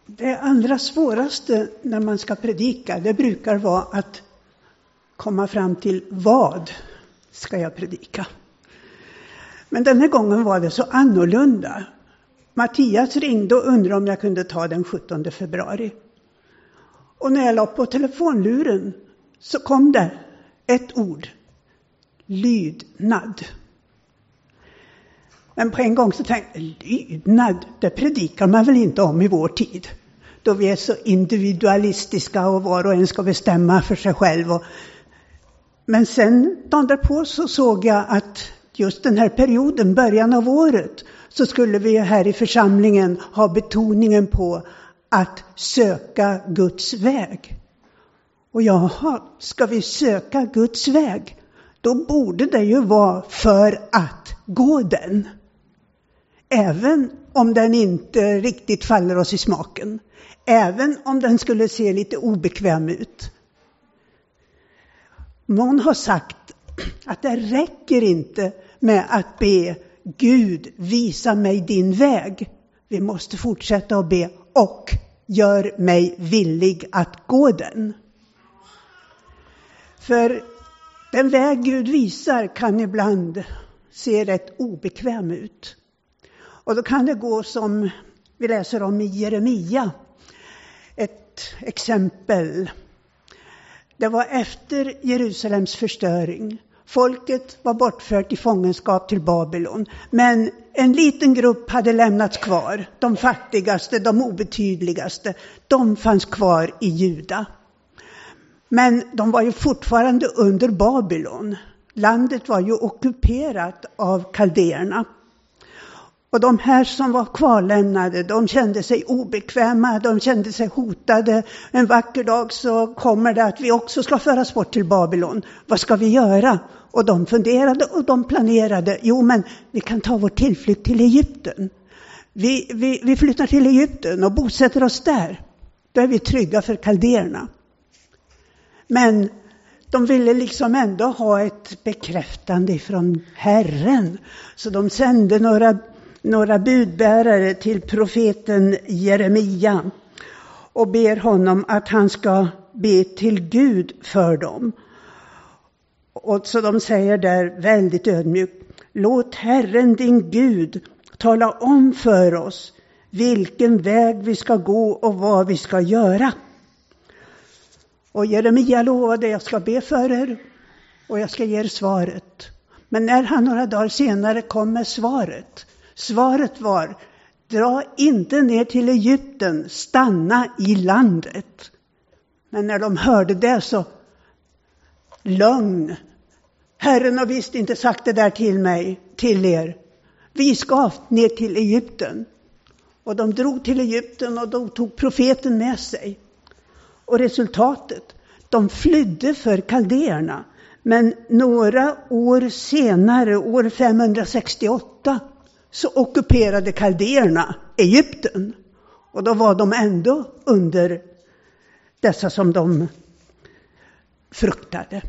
Det allra svåraste när man ska predika, det brukar vara att komma fram till vad ska jag predika. Men den här gången var det så annorlunda. Mattias ringde och undrade om jag kunde ta den 17 februari. Och när jag la på telefonluren så kom det ett ord. Lydnad. Men på en gång så tänkte jag, lydnad, det predikar man väl inte om i vår tid. Då vi är så individualistiska och var och en ska bestämma för sig själv. Men sen dagen därpå så såg jag att just den här perioden, början av året, så skulle vi här i församlingen ha betoningen på att söka Guds väg. Och jaha, ska vi söka Guds väg? Då borde det ju vara för att gå den. Även om den inte riktigt faller oss i smaken. Även om den skulle se lite obekväm ut. Någon har sagt att det räcker inte med att be Gud visa mig din väg. Vi måste fortsätta att be och gör mig villig att gå den. För den väg Gud visar kan ibland se rätt obekväm ut. Och då kan det gå som vi läser om i Jeremia. Ett exempel. Det var efter Jerusalems förstöring. Folket var bortfört i fångenskap till Babylon. Men en liten grupp hade lämnats kvar. De fattigaste, de obetydligaste. De fanns kvar i Juda. Men de var ju fortfarande under Babylon. Landet var ju ockuperat av kaldéerna. Och de här som var kvarlämnade, de kände sig obekväma, de kände sig hotade. En vacker dag så kommer det att vi också ska föras bort till Babylon. Vad ska vi göra? Och de funderade och de planerade. Jo, men vi kan ta vår tillflykt till Egypten. Vi flyttar till Egypten och bosätter oss där. Då är vi trygga för kaldéerna. Men de ville liksom ändå ha ett bekräftande från Herren. Så de sände några budbärare till profeten Jeremia och ber honom att han ska be till Gud för dem. Och så de säger där väldigt ödmjukt: låt Herren din Gud tala om för oss vilken väg vi ska gå och vad vi ska göra. Och Jeremia lovade: jag ska be för er och jag ska ge er svaret. Men när han några dagar senare kom med svaret var: dra inte ner till Egypten, stanna i landet. Men när de hörde det så: lögn. Herren har visst inte sagt det där till er. Vi ska ner till Egypten. Och de drog till Egypten och de tog profeten med sig. Och resultatet, de flydde för kaldéerna. Men några år senare, år 568, så ockuperade kaldéerna Egypten. Och då var de ändå under dessa som de fruktade.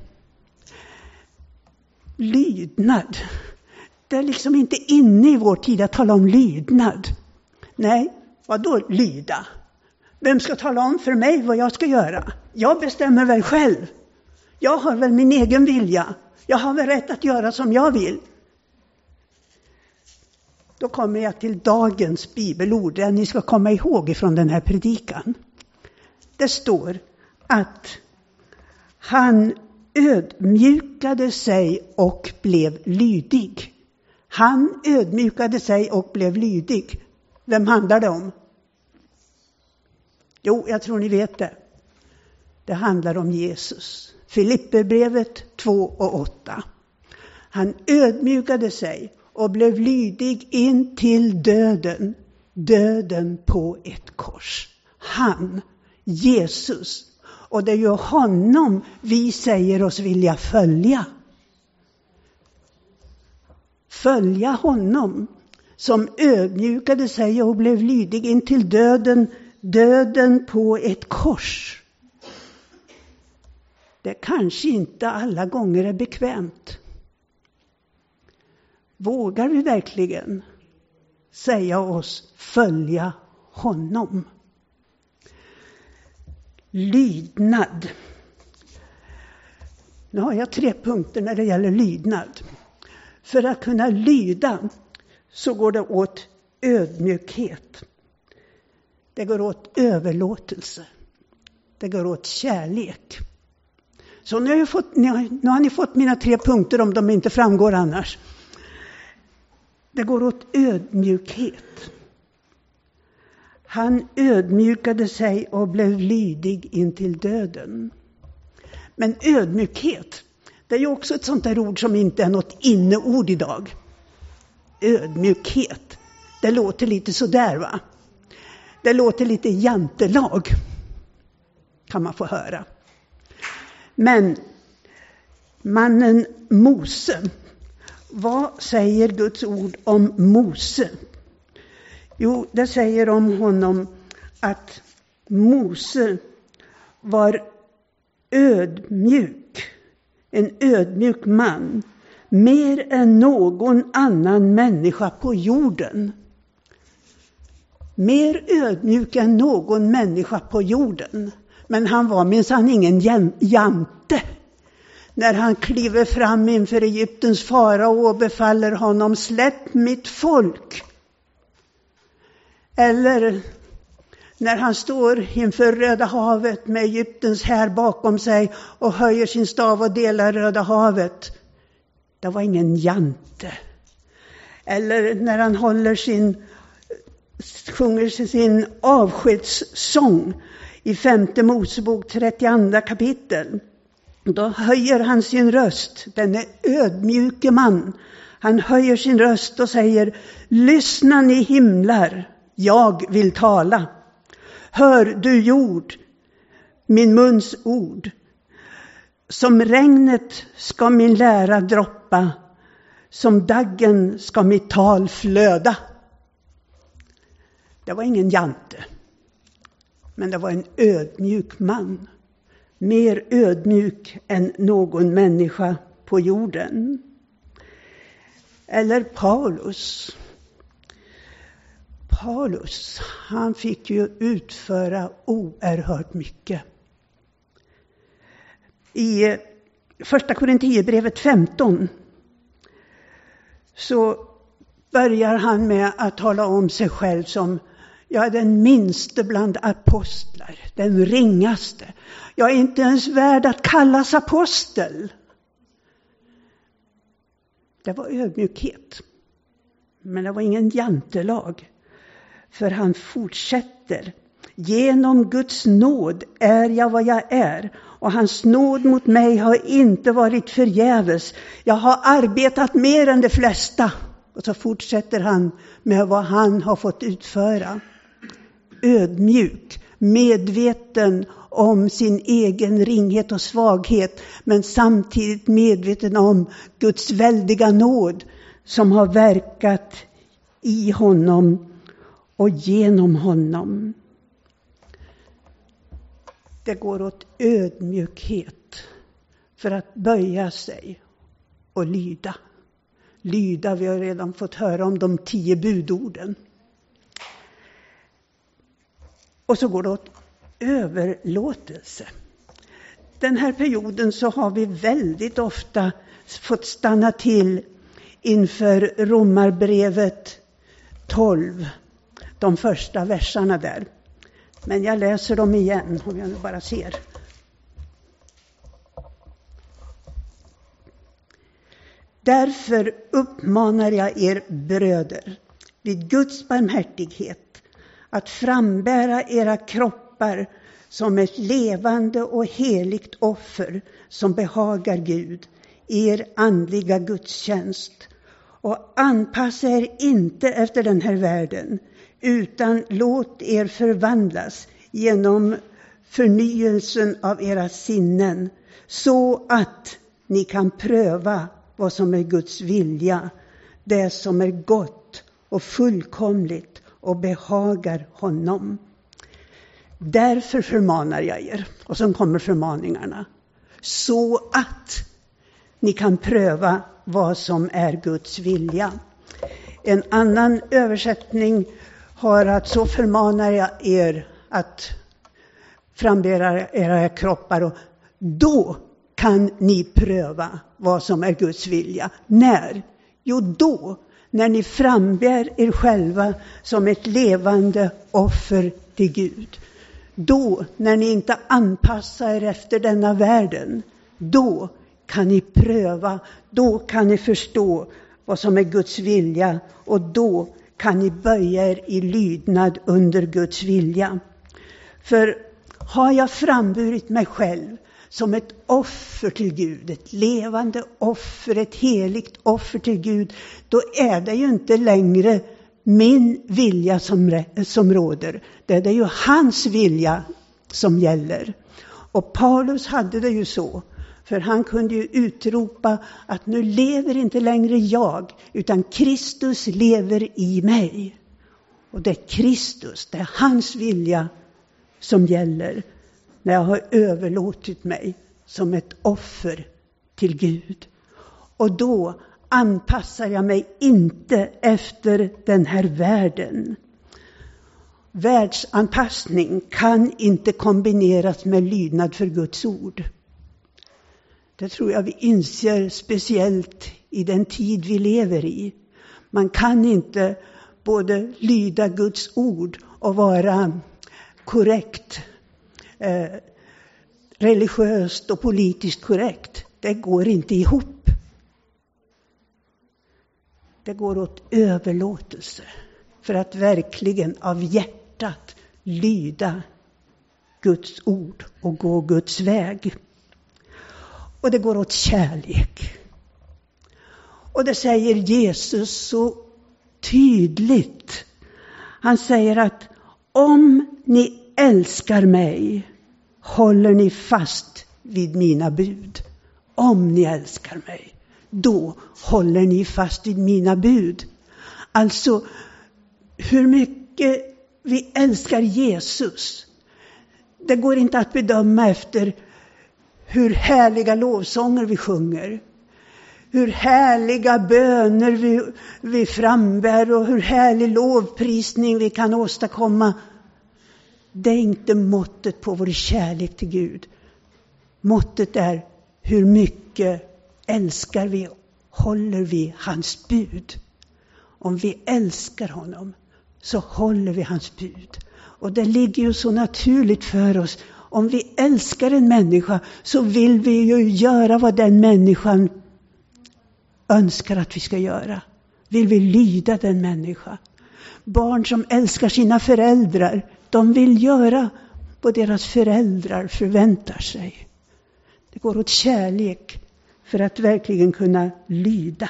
Lydnad. Det är liksom inte inne i vår tid att tala om lydnad. Nej, vad då lyda? Vem ska tala om för mig vad jag ska göra? Jag bestämmer väl själv. Jag har väl min egen vilja. Jag har väl rätt att göra som jag vill. Då kommer jag till dagens bibelord, det ni ska komma ihåg ifrån den här predikan. Det står att han ödmjukade sig och blev lydig. Han ödmjukade sig och blev lydig. Vem handlar det om? Jo, jag tror ni vet det. Det handlar om Jesus. Filipperbrevet 2:8. Han ödmjukade sig och blev lydig in till döden. Döden på ett kors. Han, Jesus. Och det är ju honom vi säger oss vilja följa. Följa honom som ödmjukade sig och blev lydig in till döden. Döden på ett kors. Det kanske inte alla gånger är bekvämt. Vågar vi verkligen säga oss följa honom? Lydnad. Nu har jag 3 punkter när det gäller lydnad. För att kunna lyda så går det åt ödmjukhet. Det går åt överlåtelse. Det går åt kärlek. Så nu har ni fått mina 3 punkter om de inte framgår annars. Det går åt ödmjukhet. Han ödmjukade sig och blev lydig intill döden. Men ödmjukhet, det är ju också ett sånt där ord som inte är något inneord idag. Ödmjukhet, det låter lite sådär va? Det låter lite jantelag, kan man få höra. Men mannen Mose, vad säger Guds ord om Mose? Jo, det säger om honom att Mose var ödmjuk, en ödmjuk man, mer än någon annan människa på jorden. Mer ödmjuk än någon människa på jorden. Men han var minsann ingen jante. När han kliver fram inför Egyptens farao och befaller honom, släpp mitt folk. Eller när han står inför Röda havet med Egyptens här bakom sig och höjer sin stav och delar Röda havet. Det var ingen jante. Eller när han sjunger sin avskedssång i 5:e Mosebok 32 kapitel. Då höjer han sin röst, den är ödmjuke man. Han höjer sin röst och säger, lyssna ni himlar, jag vill tala. Hör du jord, min muns ord. Som regnet ska min lära droppa, som daggen ska mitt tal flöda. Det var ingen jante, men det var en ödmjuk man. Mer ödmjuk än någon människa på jorden. Eller Paulus. Paulus, han fick ju utföra oerhört mycket. I första Korinthierbrevet 15 så börjar han med att tala om sig själv som jag är den minste bland apostlar, den ringaste. Jag är inte ens värd att kallas apostel. Det var ödmjukhet. Men det var ingen jantelag. För han fortsätter. Genom Guds nåd är jag vad jag är. Och hans nåd mot mig har inte varit förgäves. Jag har arbetat mer än de flesta. Och så fortsätter han med vad han har fått utföra. Ödmjuk, medveten om sin egen ringhet och svaghet. Men samtidigt medveten om Guds väldiga nåd som har verkat i honom och genom honom. Det går åt ödmjukhet för att böja sig och lyda. Lyda, vi har redan fått höra om de 10 budorden. Och så går det åt överlåtelse. Den här perioden så har vi väldigt ofta fått stanna till inför Romarbrevet 12. De första verserna där. Men jag läser dem igen om jag nu bara ser. Därför uppmanar jag er bröder vid Guds barmhärtighet att frambära era kroppar som ett levande och heligt offer som behagar Gud, er andliga gudstjänst. Och anpassa er inte efter den här världen, utan låt er förvandlas genom förnyelsen av era sinnen, så att ni kan pröva vad som är Guds vilja, det som är gott och fullkomligt och behagar honom. Därför förmanar jag er, och så kommer förmaningarna, så att ni kan pröva vad som är Guds vilja. En annan översättning har att så förmanar jag er att frambära era kroppar och då kan ni pröva vad som är Guds vilja. När? Jo, då när ni frambär er själva som ett levande offer till Gud. Då när ni inte anpassar er efter denna världen. Då kan ni pröva, då kan ni förstå vad som är Guds vilja och då kan ni böja er i lydnad under Guds vilja. För har jag framburit mig själv som ett offer till Gud, ett levande offer, ett heligt offer till Gud, då är det ju inte längre min vilja som råder. Det är ju hans vilja som gäller. Och Paulus hade det ju så. För han kunde ju utropa att nu lever inte längre jag, utan Kristus lever i mig. Och det är Kristus, det är hans vilja som gäller när jag har överlåtit mig som ett offer till Gud. Och då anpassar jag mig inte efter den här världen. Världsanpassning kan inte kombineras med lydnad för Guds ord. Det tror jag vi inser speciellt i den tid vi lever i. Man kan inte både lyda Guds ord och vara korrekt, religiöst och politiskt korrekt. Det går inte ihop. Det går åt överlåtelse för att verkligen av hjärtat lyda Guds ord och gå Guds väg. Och det går åt kärlek. Och det säger Jesus så tydligt. Han säger att om ni älskar mig håller ni fast vid mina bud. Om ni älskar mig, då håller ni fast vid mina bud. Alltså, hur mycket vi älskar Jesus, det går inte att bedöma efter hur härliga lovsånger vi sjunger. Hur härliga böner vi frambär och hur härlig lovprisning vi kan åstadkomma. Det är inte måttet på vår kärlek till Gud. Måttet är hur mycket älskar vi, håller vi hans bud. Om vi älskar honom så håller vi hans bud. Och det ligger ju så naturligt för oss. Om vi älskar en människa så vill vi ju göra vad den människan önskar att vi ska göra. Vill vi lyda den människa. Barn som älskar sina föräldrar, de vill göra vad deras föräldrar förväntar sig. Det går åt kärlek för att verkligen kunna lyda.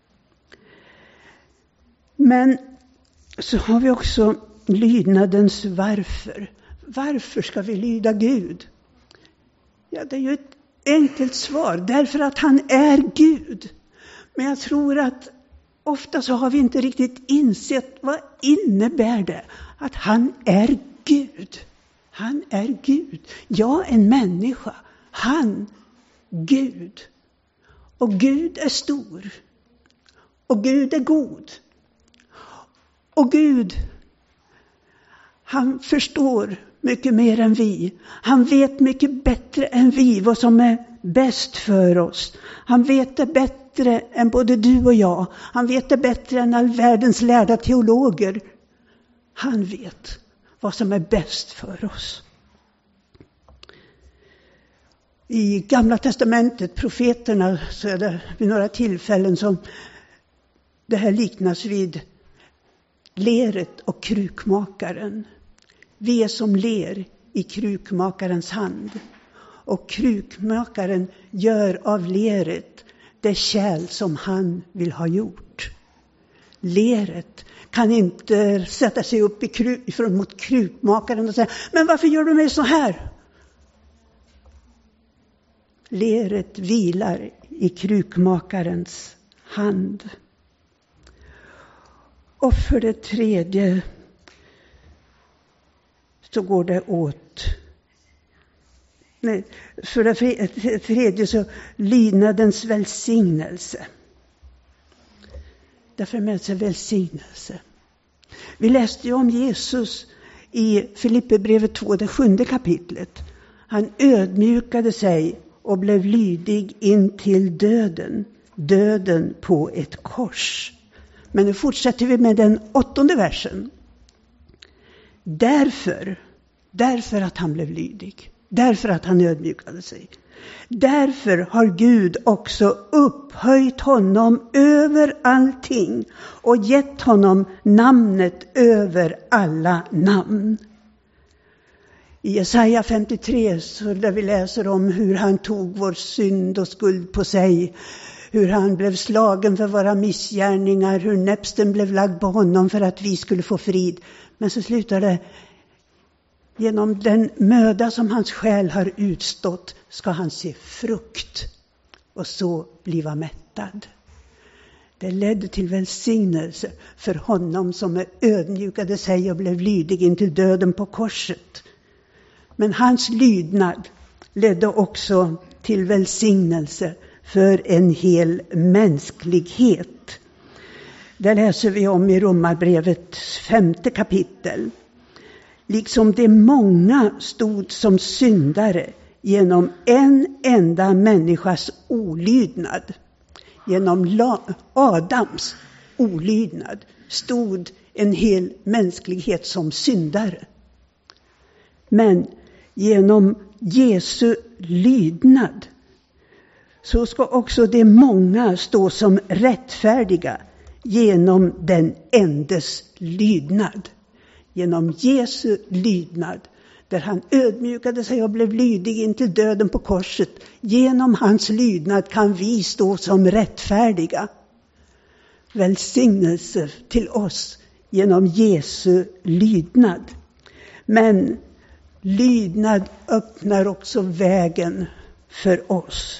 Men så har vi också lydnadens varför. Varför ska vi lyda Gud? Ja, det är ju ett enkelt svar. Därför att han är Gud. Men jag tror att ofta så har vi inte riktigt insett vad innebär det att han är Gud. Han är Gud. Jag en människa. Han, Gud. Och Gud är stor. Och Gud är god. Och Gud, han förstår mycket mer än vi. Han vet mycket bättre än vi vad som är bäst för oss. Han vet det bättre än både du och jag. Han vet det bättre än all världens lärda teologer. Han vet vad som är bäst för oss. I Gamla testamentet, profeterna, så är det vid några tillfällen som det här liknas vid leret och krukmakaren. Vi är som ler i krukmakarens hand. Och krukmakaren gör av leret det kärl som han vill ha gjort. Leret kan inte sätta sig upp mot krukmakaren och säga: men varför gör du mig så här? Leret vilar i krukmakarens hand. Och för det tredje så går det åt. För det tredje så lydnadens välsignelse. Därför med sig välsignelse. Vi läste ju om Jesus i Filipperbrevet 2, det 7:e kapitlet. Han ödmjukade sig och blev lydig in till döden. Döden på ett kors. Men nu fortsätter vi med den 8:e versen. Därför att han blev lydig. Därför att han ödmjukade sig. Därför har Gud också upphöjt honom över allting och gett honom namnet över alla namn. I Jesaja 53 så där vi läser om hur han tog vår synd och skuld på sig. Hur han blev slagen för våra missgärningar. Hur näpsten blev lagd på honom för att vi skulle få frid. Men så slutar det. Genom den möda som hans själ har utstått ska han se frukt och så bliva mättad. Det ledde till välsignelse för honom som ödmjukade sig och blev lydig in till döden på korset. Men hans lydnad ledde också till välsignelse för en hel mänsklighet. Det läser vi om i Romarbrevets 5:e kapitel. Liksom de många stod som syndare genom en enda människas olydnad. Genom Adams olydnad stod en hel mänsklighet som syndare. Men genom Jesu lydnad så ska också de många stå som rättfärdiga genom den endes lydnad. Genom Jesu lydnad, där han ödmjukade sig och blev lydig in till döden på korset. Genom hans lydnad kan vi stå som rättfärdiga. Välsignelse till oss genom Jesu lydnad. Men lydnad öppnar också vägen för oss.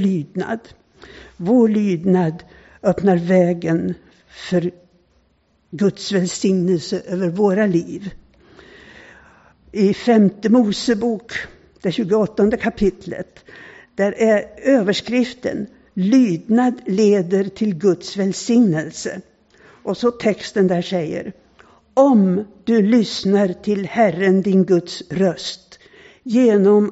Vår lydnad öppnar vägen för Guds välsignelse över våra liv. I 5:e Mosebok, det 28:e kapitlet, där är överskriften lydnad leder till Guds välsignelse. Och så texten där säger: om du lyssnar till Herren din Guds röst genom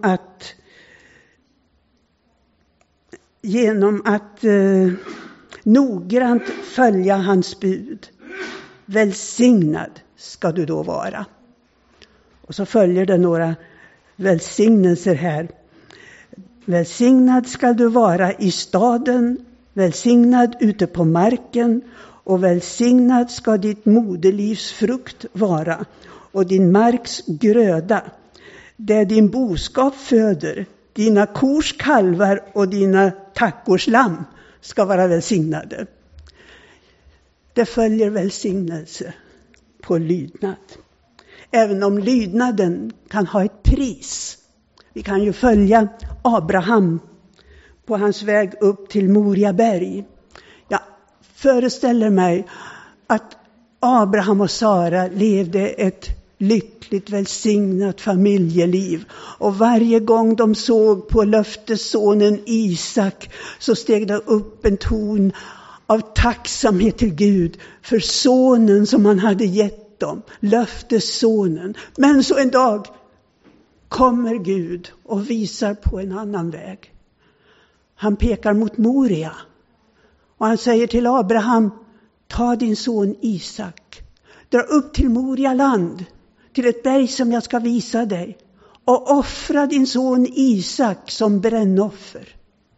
att noggrant följa hans bud, välsignad ska du då vara. Och så följer det några välsignelser här. Välsignad ska du vara i staden, välsignad ute på marken, och välsignad ska ditt moderlivs frukt vara och din marks gröda. Det din boskap föder, dina kors kalvar och dina tackors lamm ska vara välsignade. Det följer välsignelse på lydnad. Även om lydnaden kan ha ett pris. Vi kan ju följa Abraham på hans väg upp till Moriaberg. Jag föreställer mig att Abraham och Sara levde ett lyckligt välsignat familjeliv. Och varje gång de såg på löftessonen Isak så steg det upp en ton av tacksamhet till Gud för sonen som han hade gett dem, löftessonen. Men så en dag kommer Gud och visar på en annan väg. Han pekar mot Moria och han säger till Abraham: ta din son Isak, dra upp till Moria land, till ett berg som jag ska visa dig, och offra din son Isak som brännoffer.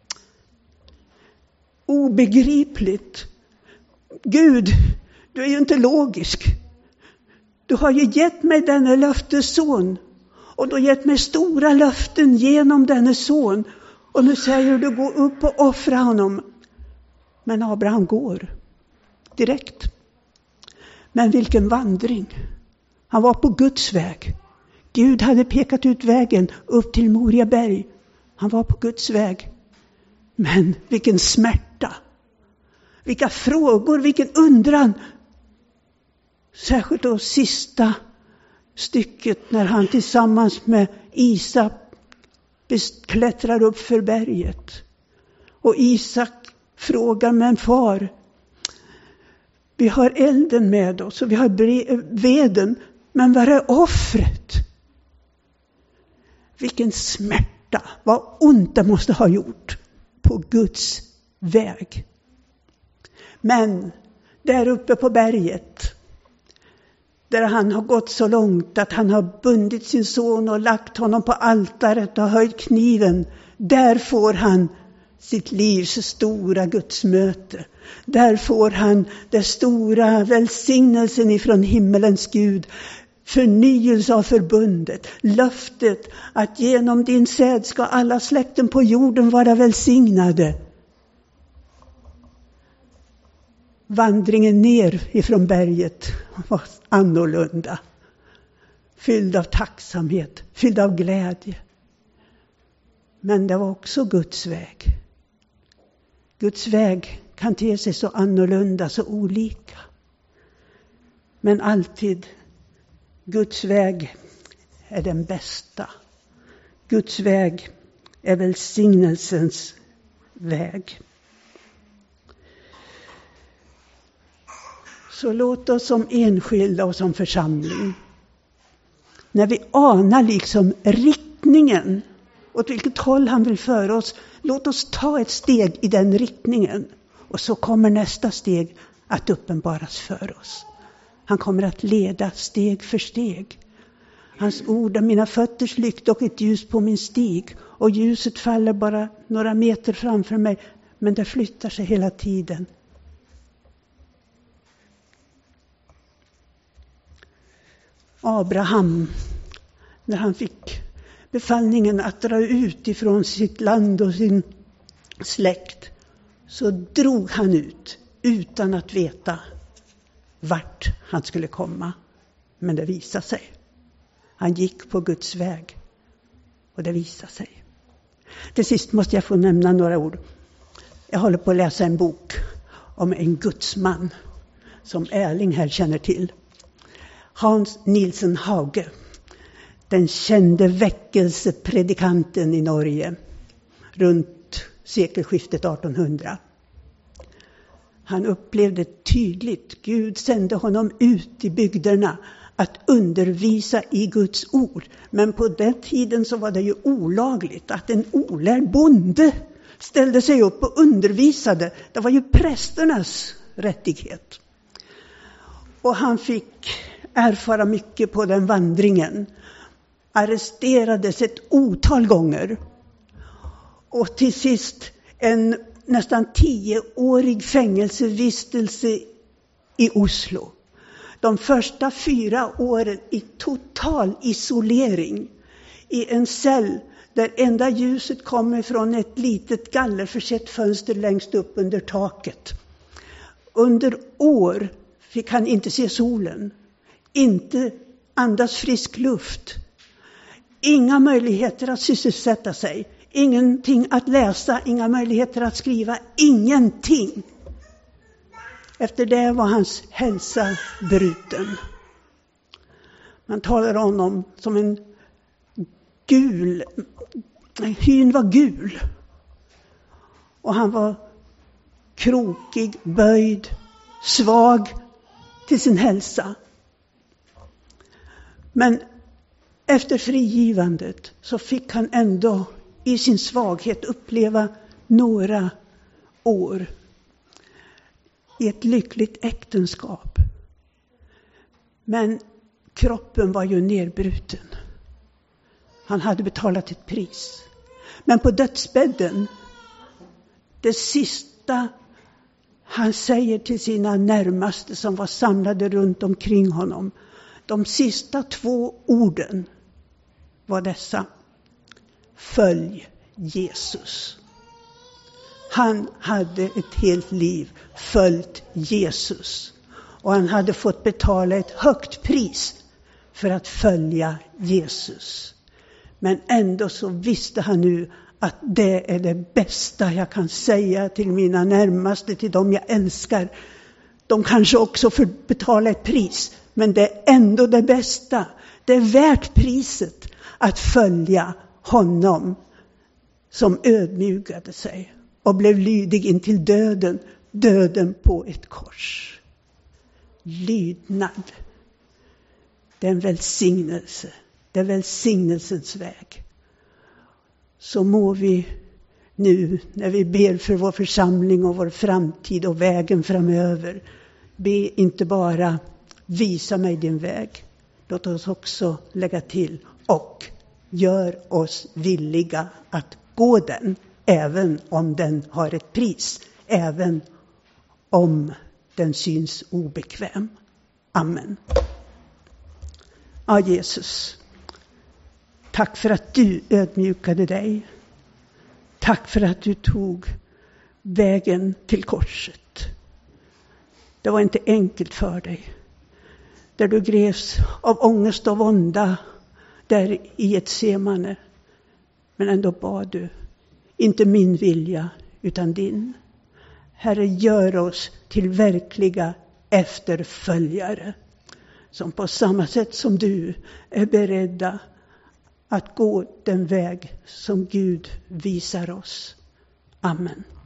Obegripligt. Gud, du är ju inte logisk. Du har ju gett mig denne löftesson. Och du har gett mig stora löften genom denne son. Och nu säger du gå upp och offra honom. Men Abraham går direkt. Men vilken vandring. Han var på Guds väg. Gud hade pekat ut vägen upp till Moriaberg. Han var på Guds väg. Men vilken smärta. Vilka frågor, vilken undran. Särskilt då sista stycket när han tillsammans med Isak klättrar upp för berget. Och Isak frågar: men far, vi har elden med oss och vi har veden. Men vad är offret? Vilken smärta, vad ont det måste ha gjort på Guds väg. Men där uppe på berget, där han har gått så långt att han har bundit sin son och lagt honom på altaret och höjt kniven, där får han sitt livs stora gudsmöte. Där får han den stora välsignelsen ifrån himmelens Gud. Förnyelse av förbundet. Löftet att genom din säd ska alla släkten på jorden vara välsignade. Vandringen ner ifrån berget var annorlunda. Fylld av tacksamhet, fylld av glädje. Men det var också Guds väg. Guds väg kan te sig så annorlunda, så olika. Men alltid Guds väg är den bästa. Guds väg är välsignelsens väg. Så låt oss som enskilda och som församling, när vi anar liksom riktningen, åt vilket håll han vill föra oss, låt oss ta ett steg i den riktningen. Och så kommer nästa steg att uppenbaras för oss. Han kommer att leda steg för steg. Hans ord är mina fötters lykt och ett ljus på min stig. Och ljuset faller bara några meter framför mig, men det flyttar sig hela tiden. Abraham, när han fick befallningen att dra ut ifrån sitt land och sin släkt, så drog han ut utan att veta vart han skulle komma. Men det visade sig. Han gick på Guds väg och det visade sig. Till sist måste jag få nämna några ord. Jag håller på att läsa en bok om en gudsman som Erling här känner till. Hans Nielsen Hauge, den kände väckelsepredikanten i Norge runt sekelskiftet 1800. Han upplevde tydligt, Gud sände honom ut i bygderna att undervisa i Guds ord. Men på den tiden så var det ju olagligt att en olärd bonde ställde sig upp och undervisade. Det var ju prästernas rättighet. Och han fick erfara mycket på den vandringen. Arresterades ett otal gånger. Och till sist en nästan 10-årig fängelsevistelse i Oslo. De första 4 åren i total isolering. I en cell där enda ljuset kommer från ett litet gallerförsett fönster längst upp under taket. Under år fick han inte se solen. Inte andas frisk luft. Inga möjligheter att sysselsätta sig. Ingenting att läsa, inga möjligheter att skriva, ingenting. Efter det var hans hälsa bruten. Man talar om honom som en gul, hyn var gul. Och han var krokig, böjd, svag till sin hälsa. Men efter frigivandet så fick han ändå i sin svaghet uppleva några år i ett lyckligt äktenskap. Men kroppen var ju nedbruten. Han hade betalat ett pris. Men på dödsbädden, det sista han säger till sina närmaste som var samlade runt omkring honom, de sista 2 orden var dessa: följ Jesus. Han hade ett helt liv följt Jesus. Och han hade fått betala ett högt pris för att följa Jesus. Men ändå så visste han nu att det är det bästa jag kan säga till mina närmaste, till dem jag älskar. De kanske också får betala ett pris, men det är ändå det bästa. Det är värt priset att följa honom som ödmjukade sig och blev lydig intill döden, döden på ett kors. Lydnad. Det är en välsignelse. Det är välsignelsens väg. Så må vi nu när vi ber för vår församling och vår framtid och vägen framöver. Be inte bara visa mig din väg. Låt oss också lägga till och gör oss villiga att gå den. Även om den har ett pris. Även om den syns obekväm. Amen. Ja, Jesus. Tack för att du ödmjukade dig. Tack för att du tog vägen till korset. Det var inte enkelt för dig. Där du greps av ångest och vånda. Där i ett semane. Men ändå bad du. Inte min vilja utan din. Herre, gör oss till verkliga efterföljare. Som på samma sätt som du är beredda att gå den väg som Gud visar oss. Amen.